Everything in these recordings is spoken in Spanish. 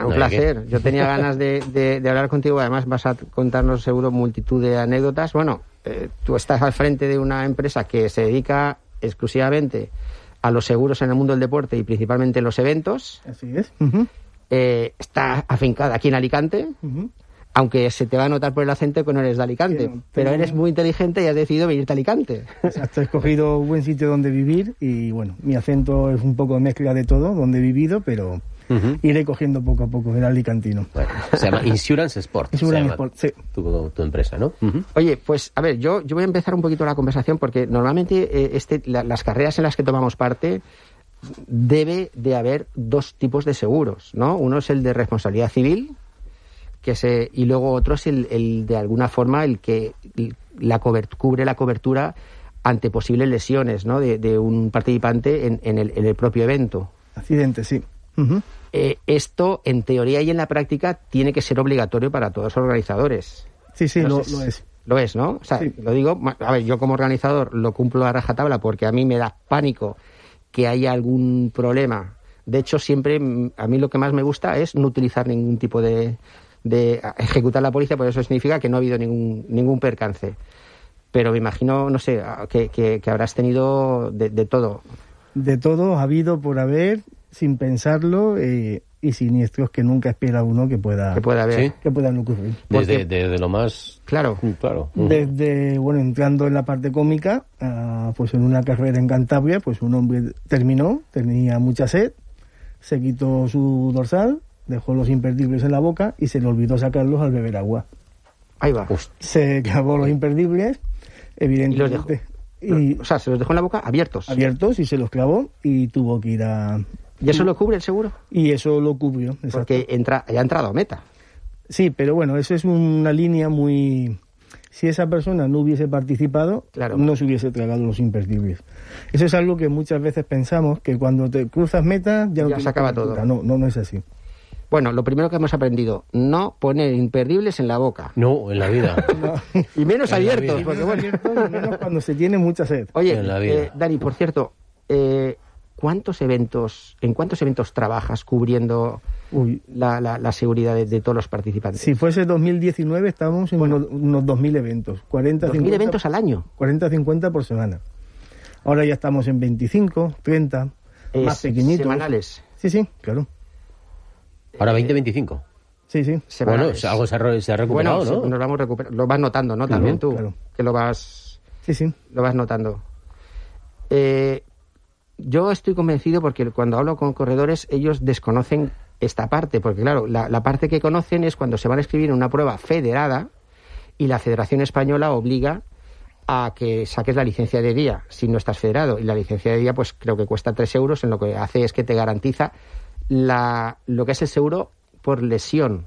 Un placer. Yo tenía ganas de hablar contigo. Además, vas a contarnos seguro multitud de anécdotas. Bueno, tú estás al frente de una empresa que se dedica exclusivamente a los seguros en el mundo del deporte y principalmente en los eventos. Así es. Está afincada aquí en Alicante. Aunque se te va a notar por el acento que no eres de Alicante, pero eres muy inteligente y has decidido venirte a Alicante. Exacto, he escogido un buen sitio donde vivir y bueno, mi acento es un poco mezcla de todo, donde he vivido, pero iré cogiendo poco a poco el alicantino. Bueno, se llama Insurance Sport. Insurance Sport, sí. Tu empresa, ¿no? Oye, pues a ver, yo voy a empezar un poquito la conversación porque normalmente las carreras en las que tomamos parte debe de haber dos tipos de seguros, ¿no? Uno es el de responsabilidad civil, y luego otro es el de alguna forma el que cubre la cobertura ante posibles lesiones, ¿no? de un participante en el propio evento. Accidente, sí. Esto, en teoría y en la práctica, tiene que ser obligatorio para todos los organizadores. Sí, entonces, lo es. Lo es, ¿no? O sea, sí. Lo digo, a ver, yo como organizador lo cumplo a rajatabla porque a mí me da pánico que haya algún problema. De hecho, siempre a mí lo que más me gusta es no utilizar ningún tipo de ejecutar la póliza, por eso significa que no ha habido ningún percance. Pero me imagino, no sé, que habrás tenido de todo. De todo ha habido por haber, sin pensarlo, y siniestros que nunca espera uno que pueda haber. ¿Sí? Que puedan ocurrir. Desde lo más... Claro. Desde, entrando en la parte cómica, pues en una carrera en Cantabria, pues un hombre tenía mucha sed, se quitó su dorsal, dejó los imperdibles en la boca y se le olvidó sacarlos al beber agua. Ahí va. Se clavó los imperdibles, evidentemente. O sea, se los dejó en la boca abiertos. Abiertos y se los clavó y tuvo que ir a... ¿Y eso lo cubre el seguro? Y eso lo cubrió, exacto. Porque ya ha entrado a meta. Sí, pero bueno, eso es una línea muy... Si esa persona no hubiese participado, no se hubiese tragado los imperdibles. Eso es algo que muchas veces pensamos, que cuando te cruzas meta ya se acaba todo. No es así. Bueno, lo primero que hemos aprendido, no poner imperdibles en la boca. No, en la vida. Y menos abiertos. Y menos cuando se tiene mucha sed. Oye, Dani, por cierto, ¿en cuántos eventos trabajas cubriendo la seguridad de todos los participantes? Si fuese 2019 estábamos en unos 2.000 eventos. 2.000 eventos al año. 40-50 por semana. Ahora ya estamos en 25, 30, más pequeñitos. ¿Semanales? Sí, claro. Ahora 20-25. Sí. Semanales. Bueno, algo se ha recuperado, ¿no? Nos vamos recuperando. Lo vas notando, ¿no? También tú, claro. Que lo vas... Sí. Lo vas notando. Yo estoy convencido porque cuando hablo con corredores, ellos desconocen esta parte, porque claro, la parte que conocen es cuando se van a escribir en una prueba federada y la Federación Española obliga a que saques la licencia de día si no estás federado, y la licencia de día pues creo que cuesta 3 euros, en lo que hace es que te garantiza lo que es el seguro por lesión,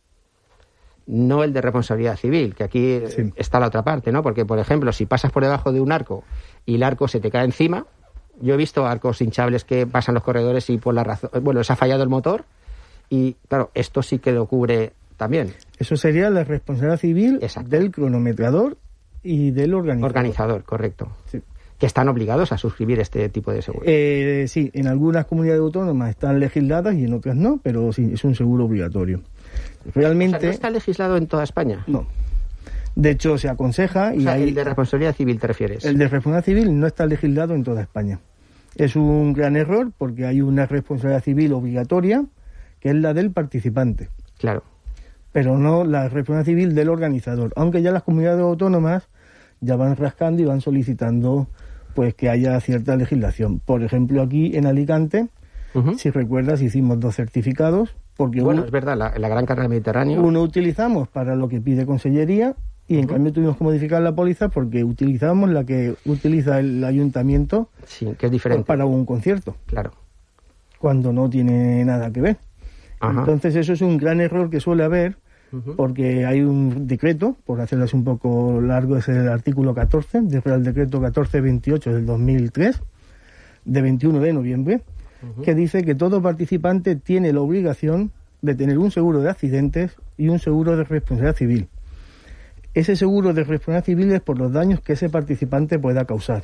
no el de responsabilidad civil, que aquí está la otra parte, ¿no? Porque, por ejemplo, si pasas por debajo de un arco y el arco se te cae encima, yo he visto arcos hinchables que pasan los corredores y por la razón, les ha fallado el motor y, claro, esto sí que lo cubre también. Eso sería la responsabilidad civil del cronometrador y del organizador. Organizador, correcto. Sí. Que están obligados a suscribir este tipo de seguro. Sí, en algunas comunidades autónomas están legisladas y en otras no, pero sí, es un seguro obligatorio. Realmente... O sea, ¿no está legislado en toda España? No. De hecho, se aconseja... O sea, el de responsabilidad civil te refieres. El de responsabilidad civil no está legislado en toda España. Es un gran error porque hay una responsabilidad civil obligatoria, que es la del participante. Claro. Pero no la responsabilidad civil del organizador. Aunque ya las comunidades autónomas ya van rascando y van solicitando pues que haya cierta legislación. Por ejemplo, aquí en Alicante, si recuerdas, hicimos 2 certificados. Porque es verdad, la gran carrera del Mediterráneo. Uno utilizamos para lo que pide Consellería y en cambio tuvimos que modificar la póliza porque utilizamos la que utiliza el ayuntamiento, que es diferente, para un concierto. Claro. Cuando no tiene nada que ver. Entonces eso es un gran error que suele haber, porque hay un decreto, por hacerles un poco largo, es el artículo 14, el decreto 1428 del 2003, de 21 de noviembre, que dice que todo participante tiene la obligación de tener un seguro de accidentes y un seguro de responsabilidad civil. Ese seguro de responsabilidad civil es por los daños que ese participante pueda causar.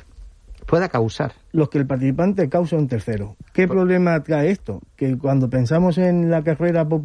Los que el participante causa a un tercero. ¿Qué problema trae esto? Que cuando pensamos en la carrera